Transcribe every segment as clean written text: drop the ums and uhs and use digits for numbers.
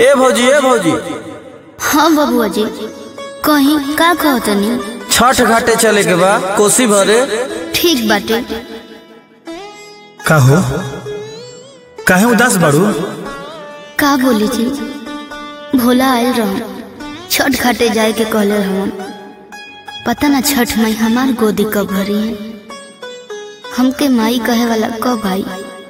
ए भौजी। हाँ बबुआ जी, कहीं का कहतनी? छठ घाटे चले के बा, कोसी भरे। ठीक बाटे। का हो, काहे उदास बाड़ू? का बोली जी, भोला आयल रह, छठ घाटे जाए के कहले रहन। पता ना छठ माई हमार गोदी कब भरी है, हमके माई कहे वाला कब आई।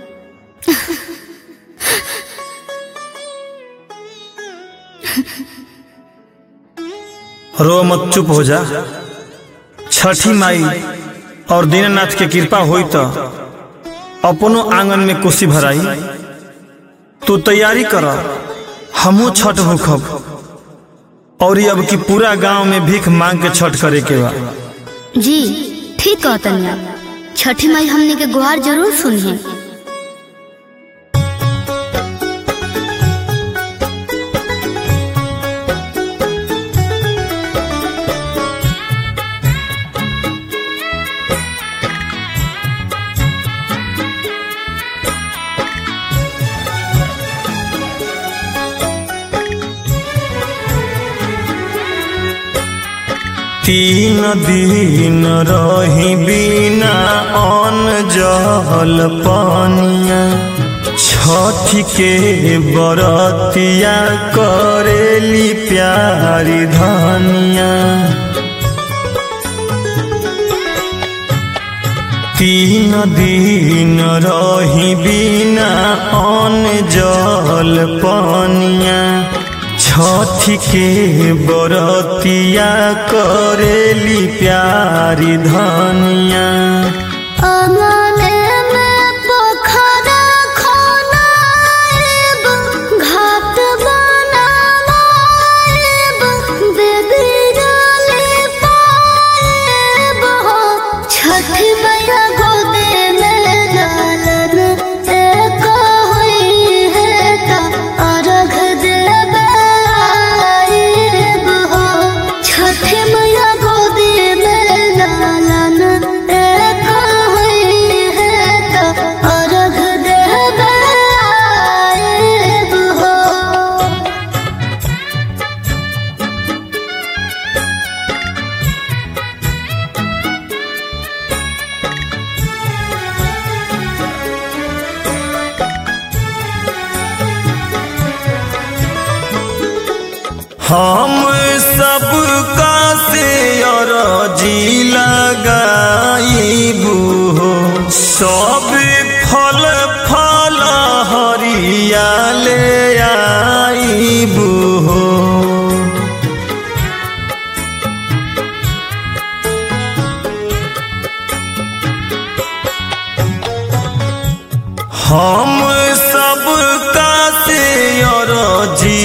रो मत, चुप हो जा। छठी माई और दीननाथ के कृपा होई तो अपनो आंगन में कोसी भराई। तू तैयारी कर, हमू छठ भूखब और अब की पूरा गांव में भीख मांग के छठ करे के बा। जी ठीक कहतनी आप, छठी माई हमने के गुहार जरूर सुनिए। तीन दिन रही बिना अन्न जल पानिया, छठ के बरतिया करेली प्यारी धनिया। तीन दिन रही बिना अन्न जल पानिया, छठ के बरतिया करेली प्यारी धनिया। हम सबका से अरजी लगाईबू हो, सब फल फल हरिया ले आईबू हो। हम सबका से अरजी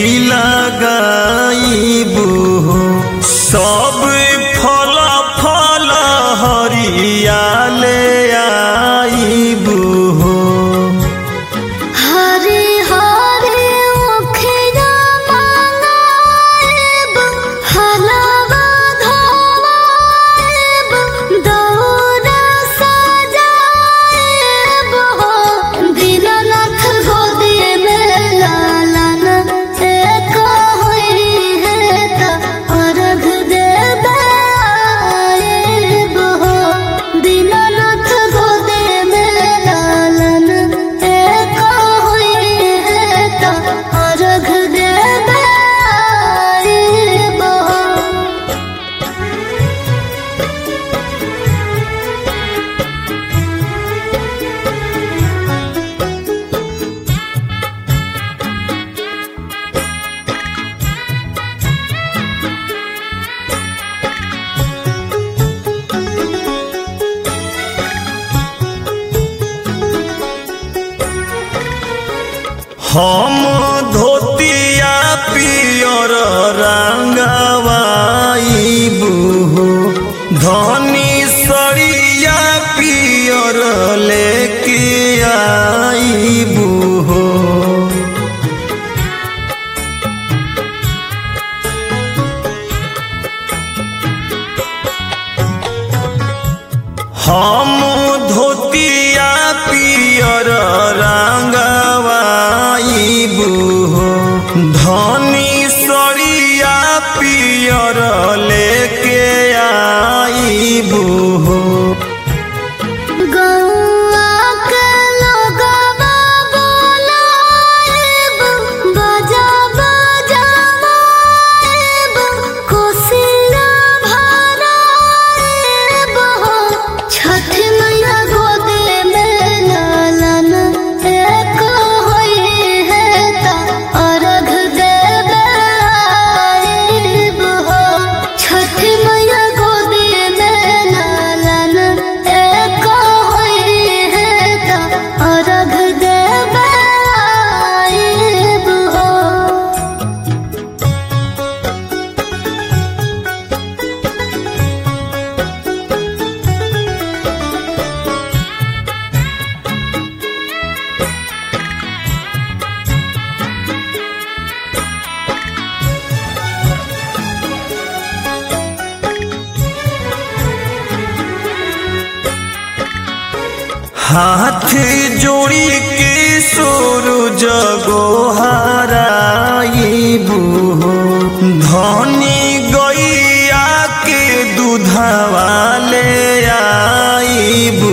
लगाईबू हो, सब फल फल हरिया ले आईबू हो। हरे हरे ओखरा मांगाएब, हलवा धोवाएब, दौरा सजाएब हो। दीननाथ गोदी में लालन एक होई है त अर्घ देबे आएब हो। दीननाथ गोदी में लालन एक होई है त अर्घ देबे आएब हो। हम धोतिया पियर रंगवाईबू हो, धनी सड़िया पियर लेके आईबू हो। हम धोतिया पियर रंगवाईबू हो, हाथ जोड़ी के सूरज गोहराइबू धनी गैया के दूधवा ले आइबू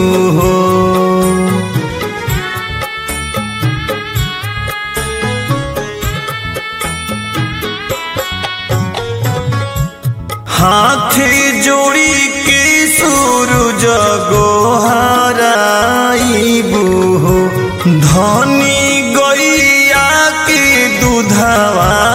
हाथ जोड़ी के सूरज गोहराइबू धनी गैया के दूधवा